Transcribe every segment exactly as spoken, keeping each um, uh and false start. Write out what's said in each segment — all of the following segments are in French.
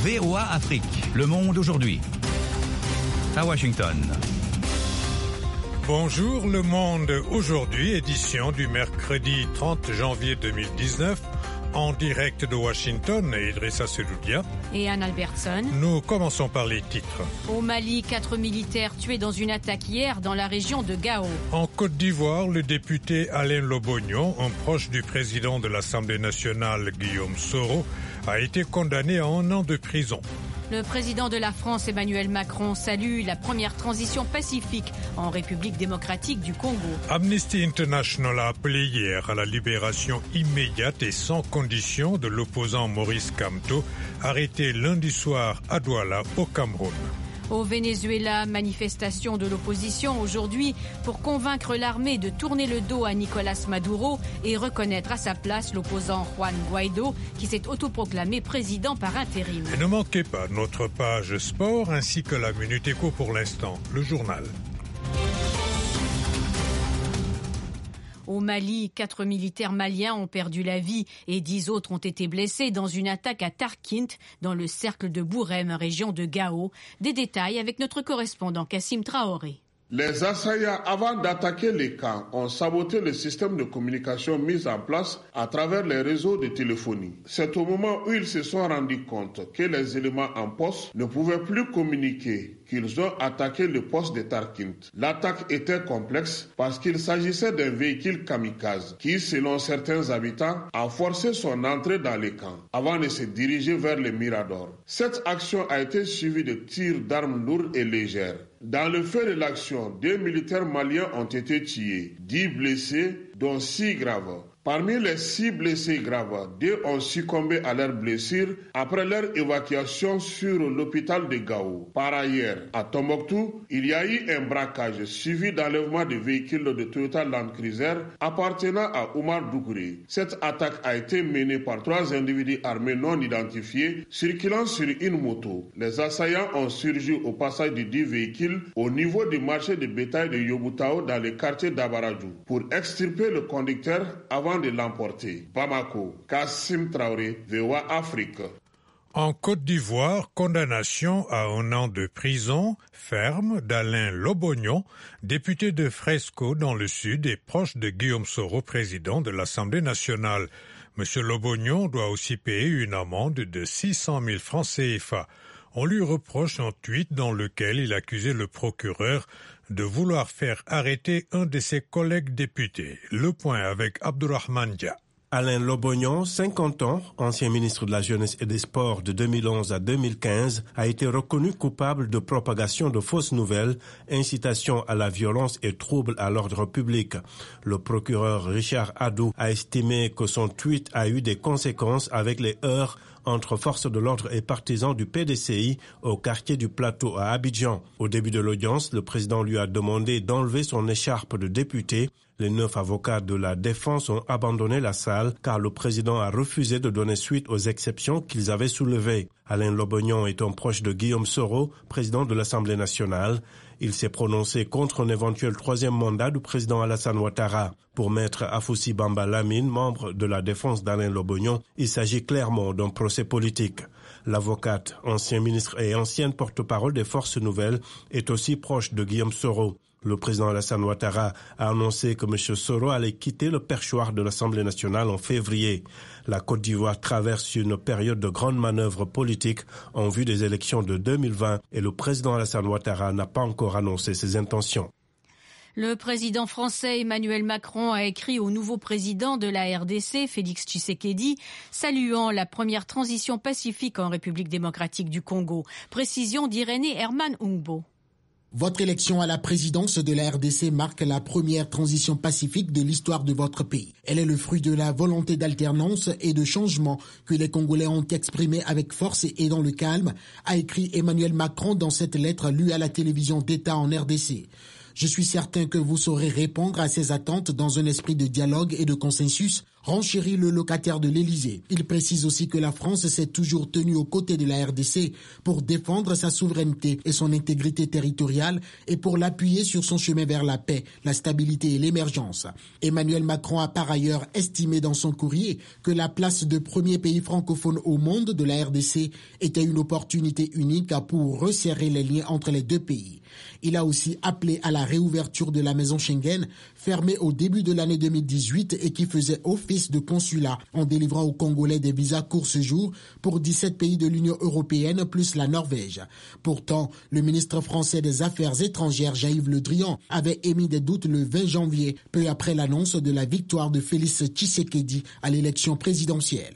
V O A Afrique, le monde aujourd'hui. À Washington. Bonjour le monde aujourd'hui, édition du mercredi trente janvier deux mille dix-neuf, en direct de Washington, Idrissa Seloudia et Anne Albertson. Nous commençons par les titres. Au Mali, quatre militaires tués dans une attaque hier dans la région de Gao. En Côte d'Ivoire, le député Alain Lobognon, un proche du président de l'Assemblée nationale Guillaume Soro, a été condamné à un an de prison. Le président de la France, Emmanuel Macron, salue la première transition pacifique en République démocratique du Congo. Amnesty International a appelé hier à la libération immédiate et sans condition de l'opposant Maurice Kamto, arrêté lundi soir à Douala, au Cameroun. Au Venezuela, manifestation de l'opposition aujourd'hui pour convaincre l'armée de tourner le dos à Nicolás Maduro et reconnaître à sa place l'opposant Juan Guaido qui s'est autoproclamé président par intérim. Et ne manquez pas notre page sport ainsi que la Minute Éco pour l'instant, le journal. Au Mali, quatre militaires maliens ont perdu la vie et dix autres ont été blessés dans une attaque à Tarkint, dans le cercle de Bourem, région de Gao. Des détails avec notre correspondant Kassim Traoré. Les assaillants, avant d'attaquer les camps, ont saboté le système de communication mis en place à travers les réseaux de téléphonie. C'est au moment où ils se sont rendus compte que les éléments en poste ne pouvaient plus communiquer qu'ils ont attaqué le poste de Tarkint. L'attaque était complexe parce qu'il s'agissait d'un véhicule kamikaze qui, selon certains habitants, a forcé son entrée dans les camps avant de se diriger vers les miradors. Cette action a été suivie de tirs d'armes lourdes et légères. Dans le feu de l'action, deux militaires maliens ont été tués, dix blessés, dont six graves. Parmi les six blessés graves, deux ont succombé à leurs blessures après leur évacuation sur l'hôpital de Gao. Par ailleurs, à Tombouctou, il y a eu un braquage suivi d'enlèvement de véhicules de Toyota Land Cruiser appartenant à Oumar Dougouré. Cette attaque a été menée par trois individus armés non identifiés circulant sur une moto. Les assaillants ont surgi au passage de dix véhicules au niveau du marché de bétail de Yobutao dans le quartier d'Abaradjou pour extirper le conducteur avant de l'emporter. Bamako, Kassim Traoré, V O A Afrique. En Côte d'Ivoire, condamnation à un an de prison ferme d'Alain Lobognon, député de Fresco dans le Sud et proche de Guillaume Soro, président de l'Assemblée nationale. Monsieur Lobognon doit aussi payer une amende de six cent mille francs C F A. On lui reproche un tweet dans lequel il accusait le procureur de vouloir faire arrêter un de ses collègues députés. Le point avec Abdourahmane Dia. Alain Lobognon, cinquante ans, ancien ministre de la Jeunesse et des Sports de deux mille onze à deux mille quinze, a été reconnu coupable de propagation de fausses nouvelles, incitation à la violence et trouble à l'ordre public. Le procureur Richard Adou a estimé que son tweet a eu des conséquences avec les heurts entre forces de l'ordre et partisans du P D C I au quartier du Plateau à Abidjan. Au début de l'audience, le président lui a demandé d'enlever son écharpe de député. Les neuf avocats de la défense ont abandonné la salle car le président a refusé de donner suite aux exceptions qu'ils avaient soulevées. Alain Lobognon est un proche de Guillaume Soro, président de l'Assemblée nationale. Il s'est prononcé contre un éventuel troisième mandat du président Alassane Ouattara. Pour maître Afoussi Bamba Lamine, membre de la défense d'Alain Lobognon, il s'agit clairement d'un procès politique. L'avocate, ancien ministre et ancienne porte-parole des Forces Nouvelles, est aussi proche de Guillaume Soro. Le président Alassane Ouattara a annoncé que M. Soro allait quitter le perchoir de l'Assemblée nationale en février. La Côte d'Ivoire traverse une période de grandes manœuvres politiques en vue des élections de deux mille vingt et le président Alassane Ouattara n'a pas encore annoncé ses intentions. Le président français Emmanuel Macron a écrit au nouveau président de la R D C, Félix Tshisekedi, saluant la première transition pacifique en République démocratique du Congo. Précision d'Irénée Herman Ungbo. Votre élection à la présidence de la R D C marque la première transition pacifique de l'histoire de votre pays. Elle est le fruit de la volonté d'alternance et de changement que les Congolais ont exprimé avec force et dans le calme, a écrit Emmanuel Macron dans cette lettre lue à la télévision d'État en R D C. Je suis certain que vous saurez répondre à ces attentes dans un esprit de dialogue et de consensus renchérit le locataire de l'Élysée. Il précise aussi que la France s'est toujours tenue aux côtés de la R D C pour défendre sa souveraineté et son intégrité territoriale et pour l'appuyer sur son chemin vers la paix, la stabilité et l'émergence. Emmanuel Macron a par ailleurs estimé dans son courrier que la place de premier pays francophone au monde de la R D C était une opportunité unique pour resserrer les liens entre les deux pays. Il a aussi appelé à la réouverture de la maison Schengen, fermée au début de l'année deux mille dix-huit et qui faisait office de consulat en délivrant aux Congolais des visas court séjour pour dix-sept pays de l'Union européenne plus la Norvège. Pourtant, le ministre français des Affaires étrangères Jean-Yves Le Drian avait émis des doutes le vingt janvier, peu après l'annonce de la victoire de Félix Tshisekedi à l'élection présidentielle.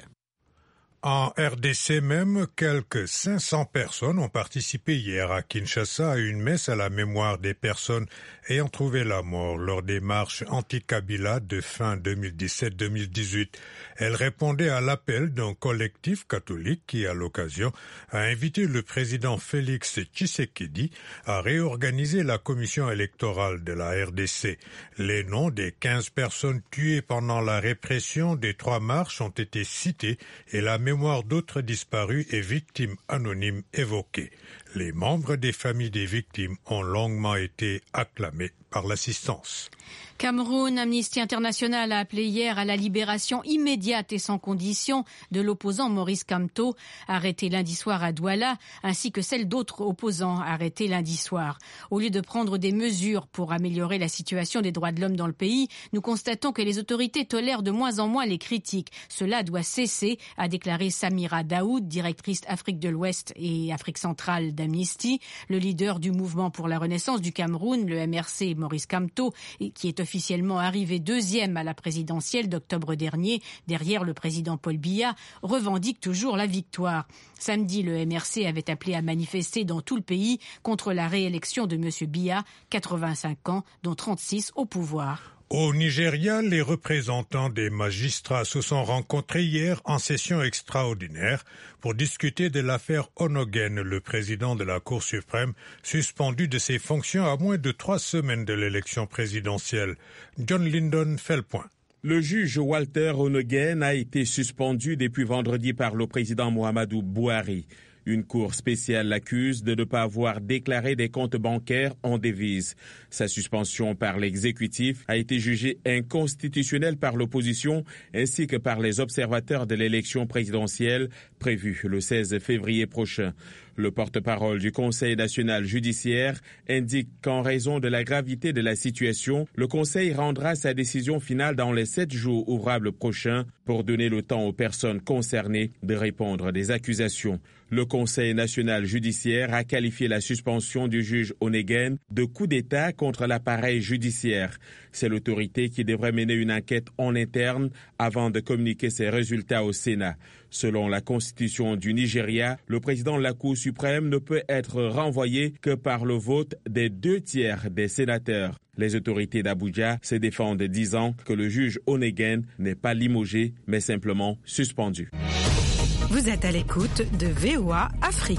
En R D C même, quelques cinq cents personnes ont participé hier à Kinshasa à une messe à la mémoire des personnes ayant trouvé la mort lors des marches anti-Kabila de fin deux mille dix-sept deux mille dix-huit. Elles répondaient à l'appel d'un collectif catholique qui, à l'occasion, a invité le président Félix Tshisekedi à réorganiser la commission électorale de la R D C. Les noms des quinze personnes tuées pendant la répression des trois marches ont été cités et la mémoire d'autres disparus et victimes anonymes évoquées. Les membres des familles des victimes ont longuement été acclamés par l'assistance. Cameroun, Amnesty International a appelé hier à la libération immédiate et sans condition de l'opposant Maurice Kamto, arrêté lundi soir à Douala, ainsi que celle d'autres opposants arrêtés lundi soir. Au lieu de prendre des mesures pour améliorer la situation des droits de l'homme dans le pays, nous constatons que les autorités tolèrent de moins en moins les critiques. Cela doit cesser, a déclaré Samira Daoud, directrice Afrique de l'Ouest et Afrique centrale d'Amnesty. Le leader du mouvement pour la renaissance du Cameroun, le M R C, Maurice Kamto, qui est officiellement arrivé deuxième à la présidentielle d'octobre dernier, derrière le président Paul Biya, revendique toujours la victoire. Samedi, le M R C avait appelé à manifester dans tout le pays contre la réélection de M. Biya, quatre-vingt-cinq ans, dont trente-six au pouvoir. Au Nigeria, les représentants des magistrats se sont rencontrés hier en session extraordinaire pour discuter de l'affaire Onogen, le président de la Cour suprême, suspendu de ses fonctions à moins de trois semaines de l'élection présidentielle. John Lyndon fait le point. Le juge Walter Onogen a été suspendu depuis vendredi par le président Muhammadu Buhari. Une cour spéciale l'accuse de ne pas avoir déclaré des comptes bancaires en devises. Sa suspension par l'exécutif a été jugée inconstitutionnelle par l'opposition ainsi que par les observateurs de l'élection présidentielle prévue le seize février prochain. Le porte-parole du Conseil national judiciaire indique qu'en raison de la gravité de la situation, le Conseil rendra sa décision finale dans les sept jours ouvrables prochains pour donner le temps aux personnes concernées de répondre des accusations. Le Conseil national judiciaire a qualifié la suspension du juge Onogen de coup d'État contre l'appareil judiciaire. C'est l'autorité qui devrait mener une enquête en interne avant de communiquer ses résultats au Sénat. Selon la Constitution du Nigeria, le président de la Cour suprême ne peut être renvoyé que par le vote des deux tiers des sénateurs. Les autorités d'Abuja se défendent disant que le juge Onogen n'est pas limogé, mais simplement suspendu. Vous êtes à l'écoute de V O A Afrique.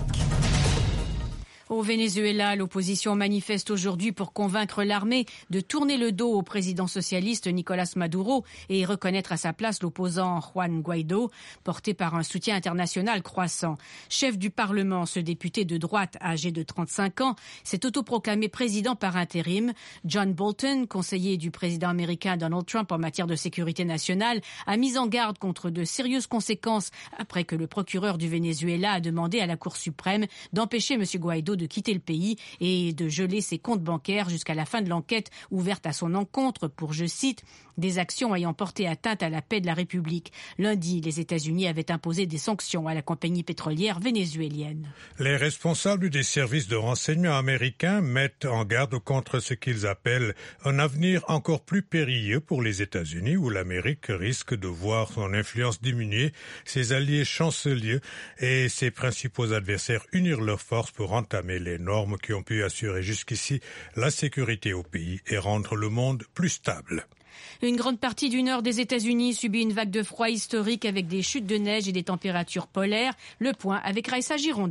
Au Venezuela, l'opposition manifeste aujourd'hui pour convaincre l'armée de tourner le dos au président socialiste Nicolás Maduro et reconnaître à sa place l'opposant Juan Guaidó, porté par un soutien international croissant. Chef du Parlement, ce député de droite âgé de trente-cinq ans s'est autoproclamé président par intérim. John Bolton, conseiller du président américain Donald Trump en matière de sécurité nationale, a mis en garde contre de sérieuses conséquences après que le procureur du Venezuela a demandé à la Cour suprême d'empêcher M. Guaidó de quitter le pays et de geler ses comptes bancaires jusqu'à la fin de l'enquête ouverte à son encontre pour, je cite, des actions ayant porté atteinte à la paix de la République. Lundi, les États-Unis avaient imposé des sanctions à la compagnie pétrolière vénézuélienne. Les responsables des services de renseignement américains mettent en garde contre ce qu'ils appellent un avenir encore plus périlleux pour les États-Unis, où l'Amérique risque de voir son influence diminuer, ses alliés chanceliers et ses principaux adversaires unir leurs forces pour entamer les normes qui ont pu assurer jusqu'ici la sécurité au pays et rendre le monde plus stable. Une grande partie du nord des États-Unis subit une vague de froid historique avec des chutes de neige et des températures polaires. Le point avec Raïssa Girondin.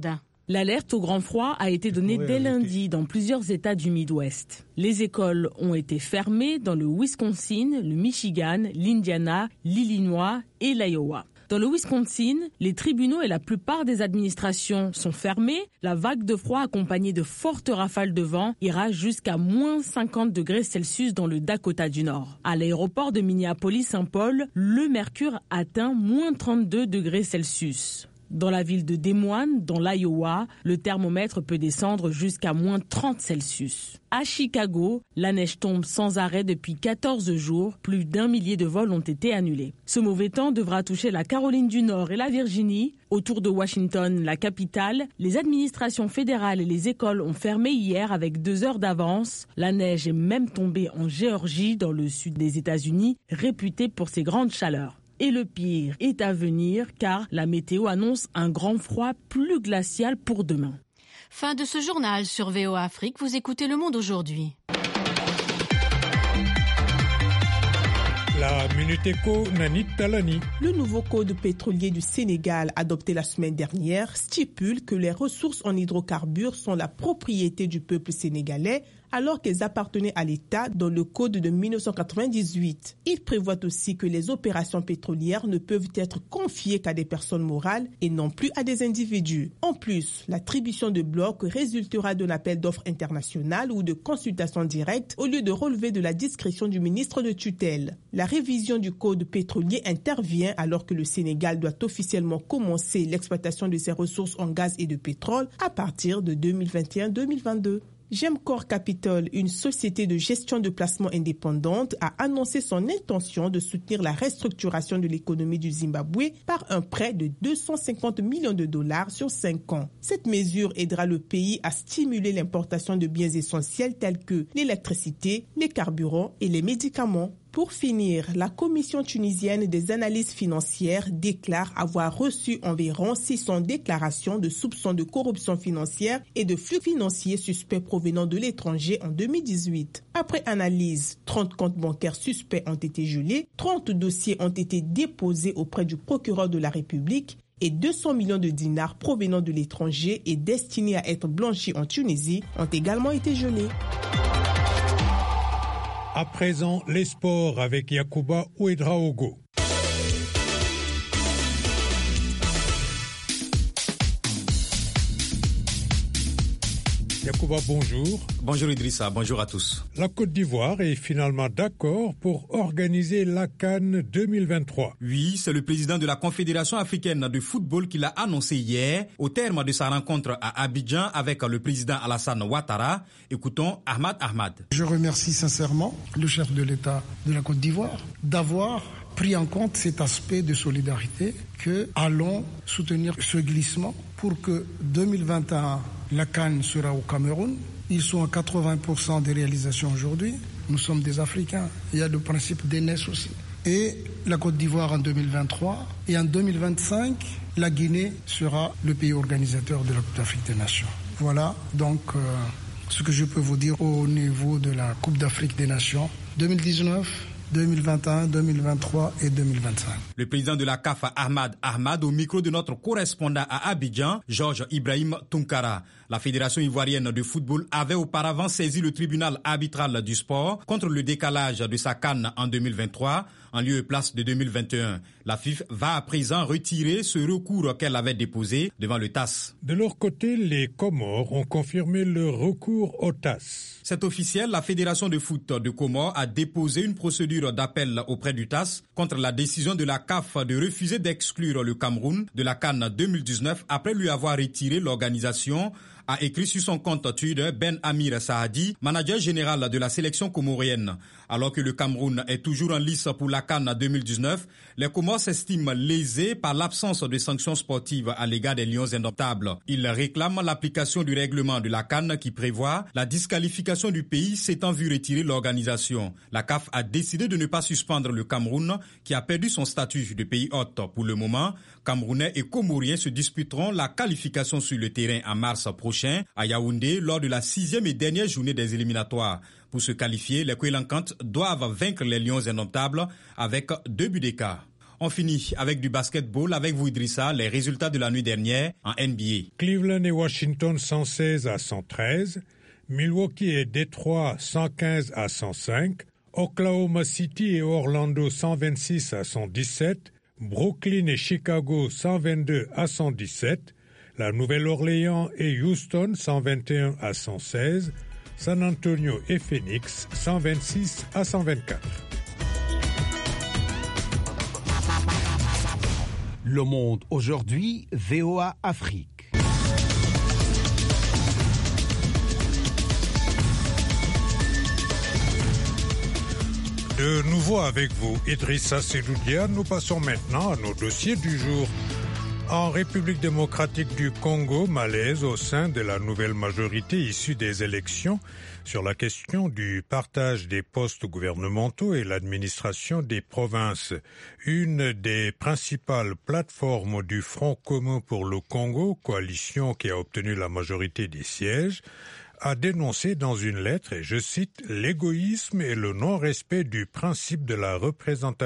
L'alerte au grand froid a été donnée dès lundi dans plusieurs États du Midwest. Les écoles ont été fermées dans le Wisconsin, le Michigan, l'Indiana, l'Illinois et l'Iowa. Dans le Wisconsin, les tribunaux et la plupart des administrations sont fermés. La vague de froid accompagnée de fortes rafales de vent ira jusqu'à moins cinquante degrés Celsius dans le Dakota du Nord. À l'aéroport de Minneapolis-Saint Paul, le mercure atteint moins trente-deux degrés Celsius. Dans la ville de Des Moines, dans l'Iowa, le thermomètre peut descendre jusqu'à moins trente Celsius. À Chicago, la neige tombe sans arrêt depuis quatorze jours. Plus d'un millier de vols ont été annulés. Ce mauvais temps devra toucher la Caroline du Nord et la Virginie. Autour de Washington, la capitale, les administrations fédérales et les écoles ont fermé hier avec deux heures d'avance. La neige est même tombée en Géorgie, dans le sud des États-Unis, réputée pour ses grandes chaleurs. Et le pire est à venir car la météo annonce un grand froid plus glacial pour demain. Fin de ce journal sur V O A Afrique. Vous écoutez Le Monde aujourd'hui. La Minute Éco, Nanit Talani. Le nouveau code pétrolier du Sénégal, adopté la semaine dernière, stipule que les ressources en hydrocarbures sont la propriété du peuple sénégalais, alors qu'elles appartenaient à l'État dans le code de mille neuf cent quatre-vingt-dix-huit. Il prévoit aussi que les opérations pétrolières ne peuvent être confiées qu'à des personnes morales et non plus à des individus. En plus, l'attribution de blocs résultera d'un appel d'offres international ou de consultation directe au lieu de relever de la discrétion du ministre de tutelle. La révision du code pétrolier intervient alors que le Sénégal doit officiellement commencer l'exploitation de ses ressources en gaz et de pétrole à partir de deux mille vingt et un deux mille vingt-deux. Gemcorp Capital, une société de gestion de placement indépendante, a annoncé son intention de soutenir la restructuration de l'économie du Zimbabwe par un prêt de deux cent cinquante millions de dollars sur cinq ans. Cette mesure aidera le pays à stimuler l'importation de biens essentiels tels que l'électricité, les carburants et les médicaments. Pour finir, la Commission tunisienne des analyses financières déclare avoir reçu environ six cents déclarations de soupçons de corruption financière et de flux financiers suspects provenant de l'étranger en deux mille dix-huit. Après analyse, trente comptes bancaires suspects ont été gelés, trente dossiers ont été déposés auprès du procureur de la République et deux cents millions de dinars provenant de l'étranger et destinés à être blanchis en Tunisie ont également été gelés. À présent, les sports avec Yacouba Ouedraogo. Yacouba, bonjour. Bonjour Idrissa, bonjour à tous. La Côte d'Ivoire est finalement d'accord pour organiser la CAN deux mille vingt-trois. Oui, c'est le président de la Confédération africaine de football qui l'a annoncé hier au terme de sa rencontre à Abidjan avec le président Alassane Ouattara. Écoutons Ahmad Ahmad. Je remercie sincèrement le chef de l'État de la Côte d'Ivoire d'avoir pris en compte cet aspect de solidarité que allons soutenir ce glissement pour que deux mille vingt et un, la CAN sera au Cameroun. Ils sont à quatre-vingts pour cent des réalisations aujourd'hui. Nous sommes des Africains. Il y a le principe d'aînesse aussi. Et la Côte d'Ivoire en deux mille vingt-trois. Et en deux mille vingt-cinq, la Guinée sera le pays organisateur de la Coupe d'Afrique des Nations. Voilà donc euh, ce que je peux vous dire au niveau de la Coupe d'Afrique des Nations deux mille dix-neuf. deux mille vingt et un, deux mille vingt-trois et deux mille vingt-cinq. Le président de la C A F, Ahmad Ahmad, au micro de notre correspondant à Abidjan, Georges Ibrahim Tunkara. La Fédération ivoirienne de football avait auparavant saisi le tribunal arbitral du sport contre le décalage de sa CAN en deux mille vingt-trois en lieu et place de deux mille vingt et un. La F I F va à présent retirer ce recours qu'elle avait déposé devant le T A S. De leur côté, les Comores ont confirmé le recours au T A S. C'est officiel, la Fédération de foot de Comores a déposé une procédure d'appel auprès du T A S contre la décision de la C A F de refuser d'exclure le Cameroun de la CAN deux mille dix-neuf après lui avoir retiré l'organisation, a écrit sur son compte Twitter Ben Amir Saadi, manager général de la sélection comorienne. Alors que le Cameroun est toujours en lice pour la CAN deux mille dix-neuf, les Comores s'estiment lésés par l'absence de sanctions sportives à l'égard des Lions indomptables. Ils réclament l'application du règlement de la CAN qui prévoit la disqualification du pays s'étant vu retirer l'organisation. La C A F a décidé de ne pas suspendre le Cameroun qui a perdu son statut de pays hôte. Pour le moment, Camerounais et Comoriens se disputeront la qualification sur le terrain en mars prochain à Yaoundé lors de la sixième et dernière journée des éliminatoires. Pour se qualifier, les Kouélankantes doivent vaincre les Lions indomptables avec deux buts d'écart. On finit avec du basketball. Avec vous, Idrissa, les résultats de la nuit dernière en N B A. Cleveland et Washington cent seize à cent treize, Milwaukee et Détroit cent quinze à cent cinq, Oklahoma City et Orlando cent vingt-six à cent dix-sept, Brooklyn et Chicago cent vingt-deux à cent dix-sept, la Nouvelle-Orléans et Houston cent vingt et un à cent seize, San Antonio et Phoenix cent vingt-six à cent vingt-quatre. Le Monde aujourd'hui, V O A Afrique. De nouveau avec vous, Idrissa Seloudia, nous passons maintenant à nos dossiers du jour. En République démocratique du Congo, malaise au sein de la nouvelle majorité issue des élections sur la question du partage des postes gouvernementaux et l'administration des provinces. Une des principales plateformes du Front commun pour le Congo, coalition qui a obtenu la majorité des sièges, a dénoncé dans une lettre, et je cite, « l'égoïsme et le non-respect du principe de la représentativité ».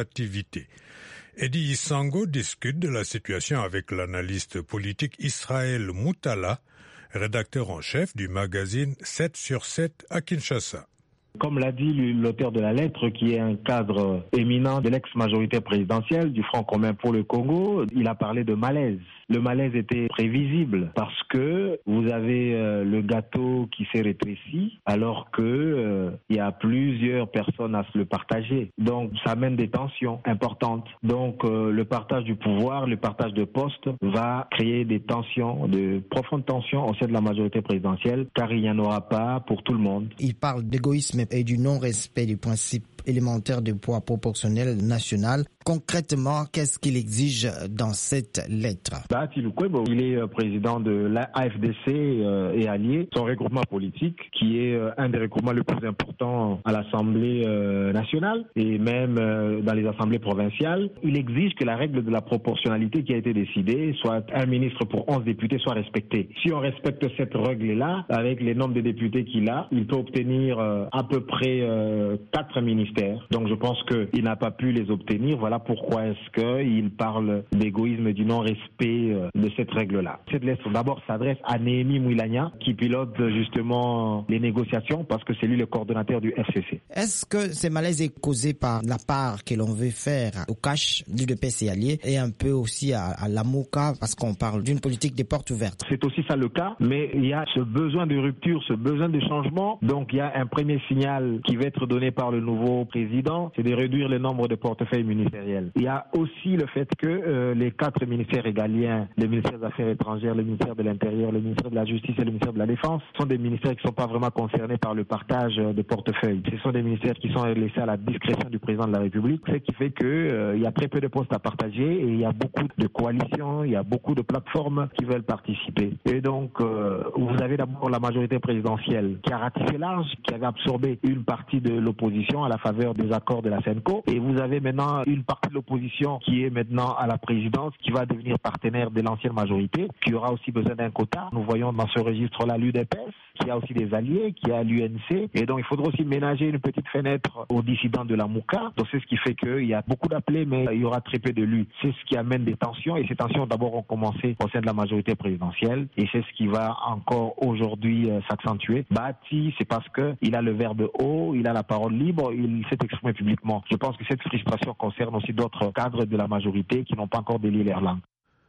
Eddie Isango discute de la situation avec l'analyste politique Israël Moutala, rédacteur en chef du magazine sept sur sept à Kinshasa. Comme l'a dit l'auteur de la lettre, qui est un cadre éminent de l'ex-majorité présidentielle du Front commun pour le Congo, il a parlé de malaise. Le malaise était prévisible parce que vous avez euh, le gâteau qui s'est rétréci alors que euh, il y a plusieurs personnes à se le partager. Donc ça amène des tensions importantes. Donc euh, le partage du pouvoir, le partage de postes va créer des tensions, de profondes tensions au sein de la majorité présidentielle, car il n'y en aura pas pour tout le monde. Il parle d'égoïsme et du non-respect du principe élémentaire du poids proportionnel national. Concrètement, qu'est-ce qu'il exige dans cette lettre? Bahati Lukwebo, il est président de l'A F D C euh, et allié, son regroupement politique, qui est euh, un des regroupements les plus importants à l'Assemblée euh, nationale et même euh, dans les assemblées provinciales. Il exige que la règle de la proportionnalité qui a été décidée, soit un ministre pour onze députés, soit respectée. Si on respecte cette règle-là, avec les nombres de députés qu'il a, il peut obtenir euh, à peu près euh, quatre ministères. Donc je pense qu'il n'a pas pu les obtenir. Voilà pourquoi est-ce qu'il parle d'égoïsme et du non-respect de cette règle-là. Cette lettre d'abord s'adresse à Néhémie Mouilagna, qui pilote justement les négociations parce que c'est lui le coordonnateur du F C C. Est-ce que ce malaise est causé par la part que l'on veut faire au cash du U D P S et alliés et un peu aussi à, à la Mouka parce qu'on parle d'une politique des portes ouvertes? C'est aussi ça le cas, mais il y a ce besoin de rupture, ce besoin de changement. Donc il y a un premier signal qui va être donné par le nouveau président, c'est de réduire le nombre de portefeuilles ministériels. Il y a aussi le fait que euh, les quatre ministères régaliens, le ministère des Affaires étrangères, le ministère de l'Intérieur, le ministère de la Justice et le ministère de la Défense, sont des ministères qui ne sont pas vraiment concernés par le partage de portefeuilles. Ce sont des ministères qui sont laissés à la discrétion du président de la République, ce qui fait qu'il euh, y a très peu de postes à partager et il y a beaucoup de coalitions, il y a beaucoup de plateformes qui veulent participer. Et donc, euh, vous avez d'abord la majorité présidentielle qui a ratissé large, qui avait absorbé une partie de l'opposition à la faveur des accords de la Senco. Et vous avez maintenant une partie de l'opposition qui est maintenant à la présidence, qui va devenir partenaire de l'ancienne majorité, qui aura aussi besoin d'un quota. Nous voyons dans ce registre-là l'U D P S, qui a aussi des alliés, qui a l'U N C. Et donc, il faudra aussi ménager une petite fenêtre aux dissidents de la Mouka. Donc, c'est ce qui fait qu'il y a beaucoup d'appelés, mais il y aura très peu d'élus. C'est ce qui amène des tensions. Et ces tensions, d'abord, ont commencé au sein de la majorité présidentielle. Et c'est ce qui va encore aujourd'hui euh, s'accentuer. Bahati, c'est parce qu'il a le verbe haut, il a la parole libre, il s'est exprimé publiquement. Je pense que cette frustration concerne aussi d'autres cadres de la majorité qui n'ont pas encore délié leur langue.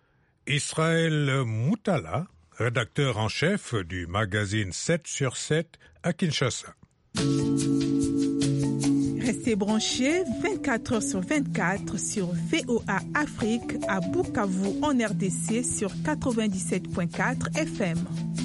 Israël Moutala, rédacteur en chef du magazine sept sur sept à Kinshasa. Restez branchés vingt-quatre heures sur vingt-quatre sur V O A Afrique à Bukavu en R D C sur quatre-vingt-dix-sept virgule quatre F M.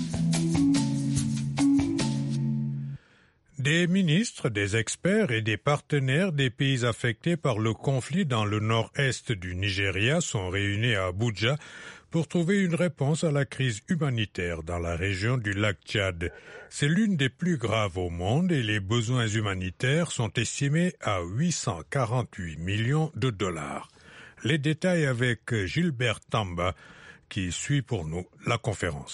Des ministres, des experts et des partenaires des pays affectés par le conflit dans le nord-est du Nigeria sont réunis à Abuja pour trouver une réponse à la crise humanitaire dans la région du lac Tchad. C'est l'une des plus graves au monde et les besoins humanitaires sont estimés à huit cent quarante-huit millions de dollars. Les détails avec Gilbert Tamba qui suit pour nous la conférence.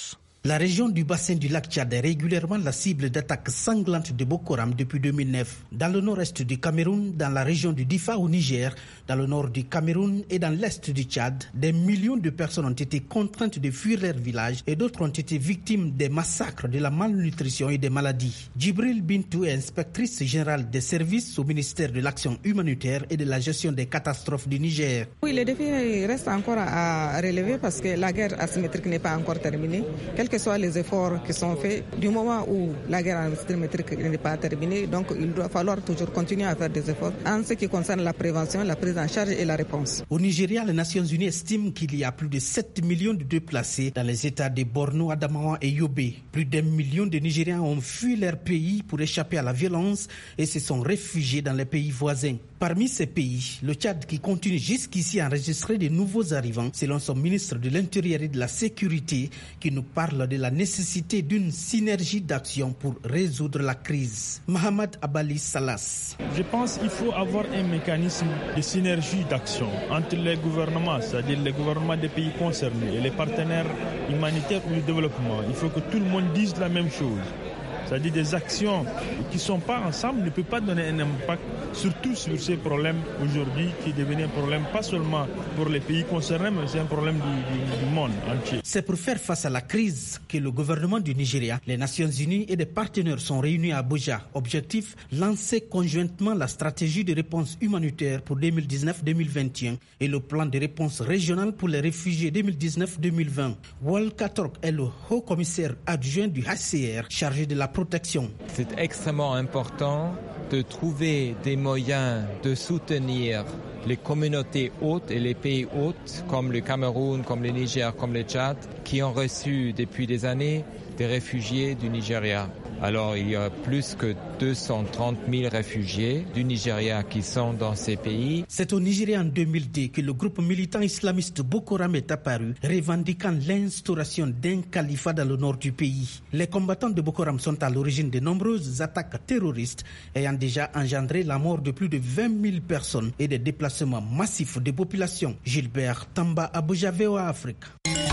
La région du bassin du lac Tchad est régulièrement la cible d'attaques sanglantes de Boko Haram depuis deux mille neuf. Dans le nord-est du Cameroun, dans la région du Difa au Niger, dans le nord du Cameroun et dans l'est du Tchad, des millions de personnes ont été contraintes de fuir leur village et d'autres ont été victimes des massacres, de la malnutrition et des maladies. Djibril Bintou est inspectrice générale des services au ministère de l'Action humanitaire et de la gestion des catastrophes du Niger. Oui, le défi reste encore à relever parce que la guerre asymétrique n'est pas encore terminée. Quels que soient les efforts qui sont faits, du moment où la guerre asymétrique n'est pas terminée, donc il doit falloir toujours continuer à faire des efforts en ce qui concerne la prévention, la prise en charge et la réponse. Au Nigeria, les Nations Unies estiment qu'il y a plus de sept millions de déplacés dans les États de Borno, Adamawa et Yobe. Plus d'un million de Nigériens ont fui leur pays pour échapper à la violence et se sont réfugiés dans les pays voisins. Parmi ces pays, le Tchad qui continue jusqu'ici à enregistrer de nouveaux arrivants, selon son ministre de l'Intérieur et de la Sécurité, qui nous parle de la nécessité d'une synergie d'action pour résoudre la crise. Mohamed Abali Salas. Je pense qu'il faut avoir un mécanisme de synergie d'action entre les gouvernements, c'est-à-dire les gouvernements des pays concernés et les partenaires humanitaires ou du développement. Il faut que tout le monde dise la même chose. C'est-à-dire des actions qui ne sont pas ensemble ne peuvent pas donner un impact, surtout sur ces problèmes aujourd'hui qui deviennent un problème pas seulement pour les pays concernés, mais c'est un problème du, du, du monde entier. C'est pour faire face à la crise que le gouvernement du Nigeria, les Nations Unies et des partenaires sont réunis à Abuja. Objectif, lancer conjointement la stratégie de réponse humanitaire pour deux mille dix-neuf deux mille vingt et un et le plan de réponse régional pour les réfugiés deux mille dix-neuf deux mille vingt. Wal Katorp est le haut-commissaire adjoint du H C R chargé de la protection. C'est extrêmement important de trouver des moyens de soutenir les communautés hôtes et les pays hôtes comme le Cameroun, comme le Niger, comme le Tchad, qui ont reçu depuis des années des réfugiés du Nigeria. Alors il y a plus que deux cent trente mille réfugiés du Nigeria qui sont dans ces pays. C'est au Nigeria en deux mille deux que le groupe militant islamiste Boko Haram est apparu, revendiquant l'instauration d'un califat dans le nord du pays. Les combattants de Boko Haram sont à l'origine de nombreuses attaques terroristes ayant déjà engendré la mort de plus de vingt mille personnes et des déplacements massifs de populations. Gilbert Tamba, Abuja, V O A Afrique.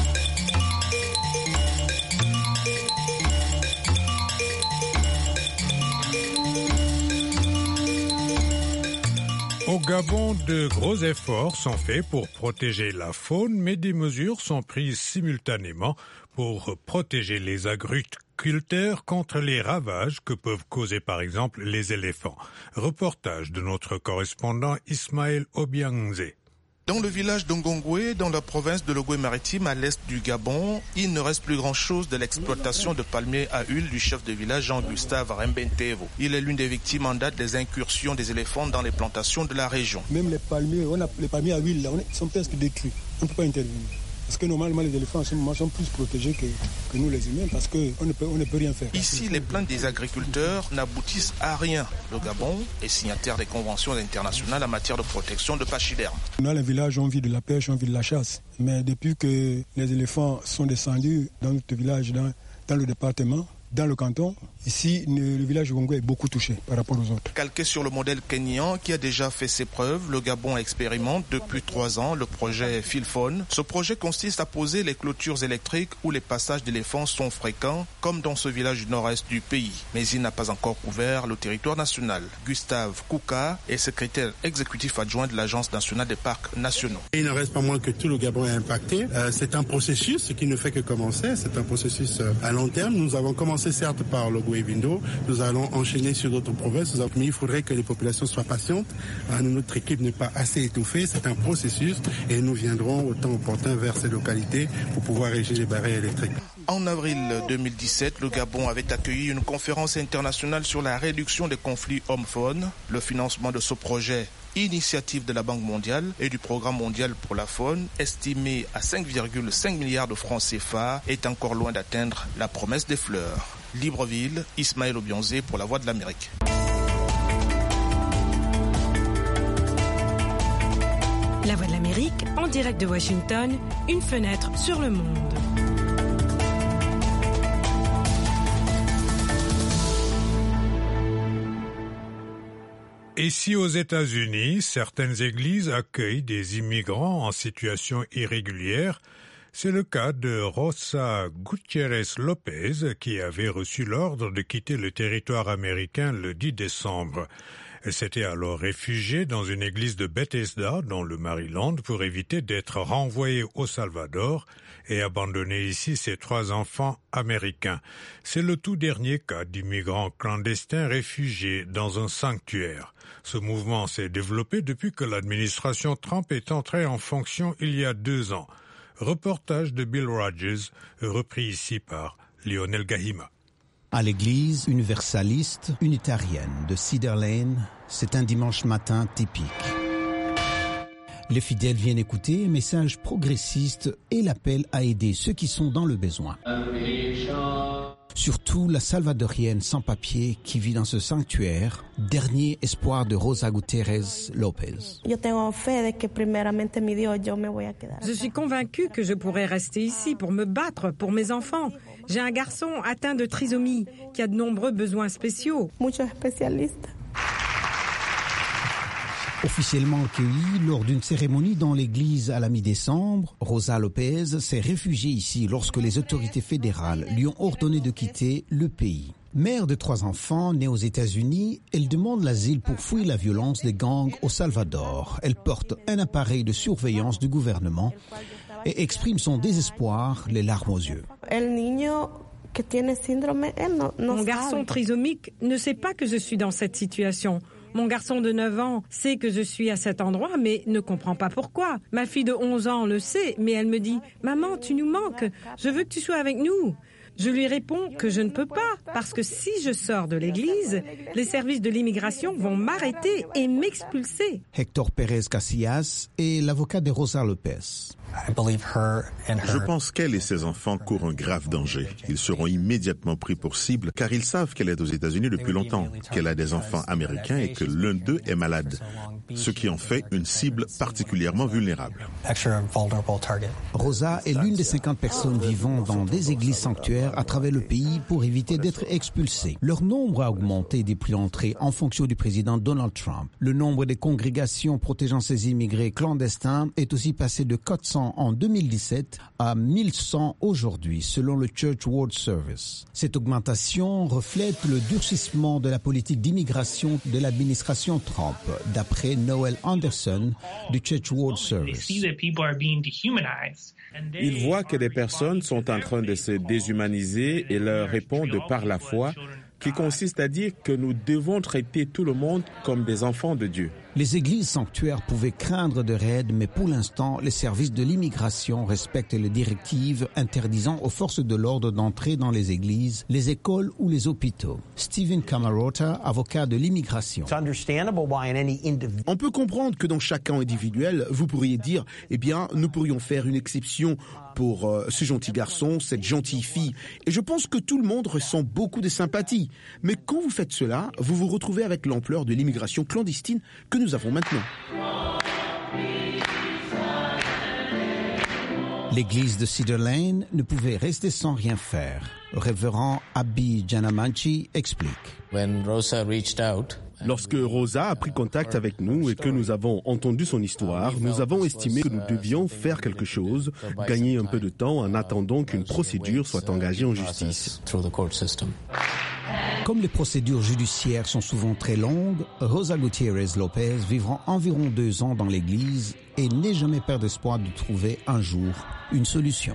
Au Gabon, de gros efforts sont faits pour protéger la faune, mais des mesures sont prises simultanément pour protéger les agriculteurs contre les ravages que peuvent causer par exemple les éléphants. Reportage de notre correspondant Ismaël Obiangze. Dans le village d'Ongongwe, dans la province de l'Ogooué-Maritime, à l'est du Gabon, il ne reste plus grand-chose de l'exploitation de palmiers à huile du chef de village Jean-Gustave Rembentevo. Il est l'une des victimes en date des incursions des éléphants dans les plantations de la région. Même les palmiers, on a les palmiers à huile, là, on est, sont presque détruits. On ne peut pas intervenir. Parce que normalement, les éléphants sont plus protégés que, que nous les humains, parce qu'on ne peut, on ne peut rien faire. Ici, les plaintes des agriculteurs n'aboutissent à rien. Le Gabon est signataire des conventions internationales en matière de protection de pachydermes. Dans les villages, on vit de la pêche, on vit de la chasse. Mais depuis que les éléphants sont descendus dans notre village, dans, dans le département, dans le canton, ici, le village de Congo est beaucoup touché par rapport aux autres. Calqué sur le modèle kényan qui a déjà fait ses preuves, le Gabon expérimente depuis trois ans le projet Philphone. Ce projet consiste à poser les clôtures électriques où les passages d'éléphants sont fréquents, comme dans ce village du nord-est du pays. Mais il n'a pas encore couvert le territoire national. Gustave Kouka est secrétaire exécutif adjoint de l'Agence nationale des parcs nationaux. Il ne reste pas moins que tout le Gabon est impacté. Euh, c'est un processus qui ne fait que commencer. C'est un processus euh, à long terme. Nous avons commencé certes par le Goué-Vindo, nous allons enchaîner sur d'autres provinces, mais il faudrait que les populations soient patientes. Notre équipe n'est pas assez étouffée, c'est un processus et nous viendrons au temps opportun vers ces localités pour pouvoir ériger les barrières électriques. En avril deux mille dix-sept, le Gabon avait accueilli une conférence internationale sur la réduction des conflits hommes-faune. Le financement de ce projet, initiative de la Banque mondiale et du Programme mondial pour la faune, estimé à cinq virgule cinq milliards de francs C F A, est encore loin d'atteindre la promesse des fleurs. Libreville, Ismaël Obiangze pour la Voix de l'Amérique. La Voix de l'Amérique, en direct de Washington, une fenêtre sur le monde. Ici aux États-Unis, certaines églises accueillent des immigrants en situation irrégulière, C'est le cas de Rosa Gutiérrez Lopez qui avait reçu l'ordre de quitter le territoire américain le dix décembre. Elle s'était alors réfugiée dans une église de Bethesda, dans le Maryland, pour éviter d'être renvoyée au Salvador et abandonner ici ses trois enfants américains. C'est le tout dernier cas d'immigrants clandestins réfugiés dans un sanctuaire. Ce mouvement s'est développé depuis que l'administration Trump est entrée en fonction il y a deux ans. Reportage de Bill Rogers, repris ici par Lionel Gahima. À l'église universaliste unitarienne de Cedar Lane, c'est un dimanche matin typique. Les fidèles viennent écouter un message progressiste et l'appel à aider ceux qui sont dans le besoin. Surtout la salvadorienne sans papier qui vit dans ce sanctuaire, dernier espoir de Rosa Gutiérrez Lopez. Je suis convaincue que je pourrais rester ici pour me battre pour mes enfants. J'ai un garçon atteint de trisomie qui a de nombreux besoins spéciaux. Officiellement accueillie lors d'une cérémonie dans l'église à la mi-décembre, Rosa Lopez s'est réfugiée ici lorsque les autorités fédérales lui ont ordonné de quitter le pays. Mère de trois enfants née aux États-Unis, elle demande l'asile pour fuir la violence des gangs au Salvador. Elle porte un appareil de surveillance du gouvernement et exprime son désespoir, les larmes aux yeux. Mon garçon trisomique ne sait pas que je suis dans cette situation. Mon garçon de neuf ans sait que je suis à cet endroit, mais ne comprend pas pourquoi. Ma fille de onze ans le sait, mais elle me dit « Maman, tu nous manques, je veux que tu sois avec nous ». Je lui réponds que je ne peux pas, parce que si je sors de l'église, les services de l'immigration vont m'arrêter et m'expulser. Hector Pérez Casillas est l'avocat de Rosa Lopez. Je pense qu'elle et ses enfants courent un grave danger. Ils seront immédiatement pris pour cible car ils savent qu'elle est aux États-Unis depuis longtemps, qu'elle a des enfants américains et que l'un d'eux est malade, ce qui en fait une cible particulièrement vulnérable. Rosa est l'une des cinquante personnes vivant dans des églises sanctuaires à travers le pays pour éviter d'être expulsés. Leur nombre a augmenté depuis l'entrée en fonction du président Donald Trump. Le nombre des congrégations protégeant ces immigrés clandestins est aussi passé de quatre cents en deux mille dix-sept à mille cent aujourd'hui, selon le Church World Service. Cette augmentation reflète le durcissement de la politique d'immigration de l'administration Trump, d'après Noel Anderson du Church World Service. Ils voient que des personnes sont en train de se déshumaniser et leur répondent par la foi, qui consiste à dire que nous devons traiter tout le monde comme des enfants de Dieu. Les églises sanctuaires pouvaient craindre de raids, mais pour l'instant, les services de l'immigration respectent les directives interdisant aux forces de l'ordre d'entrer dans les églises, les écoles ou les hôpitaux. Stephen Camarota, avocat de l'immigration. On peut comprendre que dans chaque cas individuel, vous pourriez dire, eh bien, nous pourrions faire une exception pour euh, ce gentil garçon, cette gentille fille. Et je pense que tout le monde ressent beaucoup de sympathie. Mais quand vous faites cela, vous vous retrouvez avec l'ampleur de l'immigration clandestine que nous avons maintenant. L'église de Cedar Lane ne pouvait rester sans rien faire. Révérend Abi Janamanchi explique. When Rosa reached out, Lorsque Rosa a pris contact avec nous et que nous avons entendu son histoire, nous avons estimé que nous devions faire quelque chose, gagner un peu de temps en attendant qu'une procédure soit engagée en justice. Comme les procédures judiciaires sont souvent très longues, Rosa Gutiérrez Lopez vivra environ deux ans dans l'église et n'est jamais perdre espoir de trouver un jour une solution.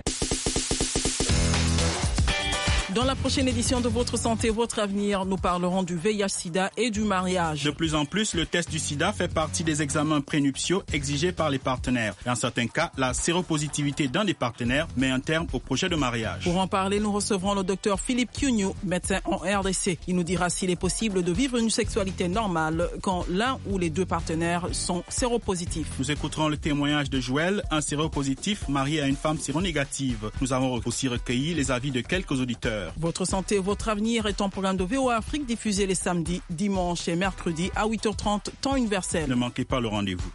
Dans la prochaine édition de Votre Santé, Votre Avenir, nous parlerons du V I H sida et du mariage. De plus en plus, le test du sida fait partie des examens prénuptiaux exigés par les partenaires. Dans certains cas, la séropositivité d'un des partenaires met un terme au projet de mariage. Pour en parler, nous recevrons le docteur Philippe Kiuniou, médecin en R D C. Il nous dira s'il est possible de vivre une sexualité normale quand l'un ou les deux partenaires sont séropositifs. Nous écouterons le témoignage de Joël, un séropositif marié à une femme séronégative. Nous avons aussi recueilli les avis de quelques auditeurs. Votre santé, votre avenir est un programme de V O A Afrique diffusé les samedis, dimanches et mercredis à huit heures trente, temps universel. Ne manquez pas le rendez-vous.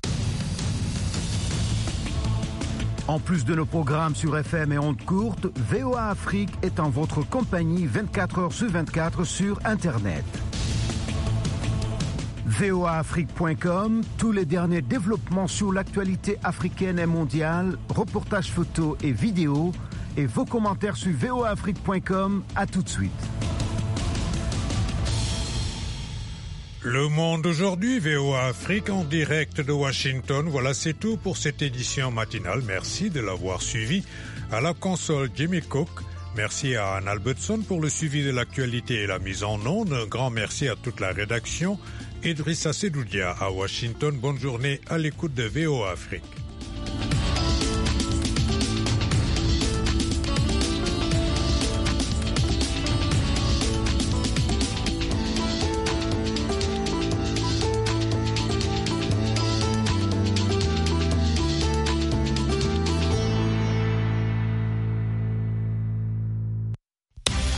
En plus de nos programmes sur F M et ondes courtes, V O A Afrique est en votre compagnie vingt-quatre heures sur vingt-quatre sur Internet. V O A Afrique point com, tous les derniers développements sur l'actualité africaine et mondiale, reportages photos et vidéos, et vos commentaires sur V O A Afrique point com. À tout de suite. Le Monde aujourd'hui, V O A Afrique en direct de Washington. Voilà, c'est tout pour cette édition matinale. Merci de l'avoir suivi. À la console, Jimmy Cook. Merci à Anne Albertson pour le suivi de l'actualité et la mise en onde. Un grand merci à toute la rédaction. Idrissa Sedoudia à Washington. Bonne journée à l'écoute de V O A Afrique.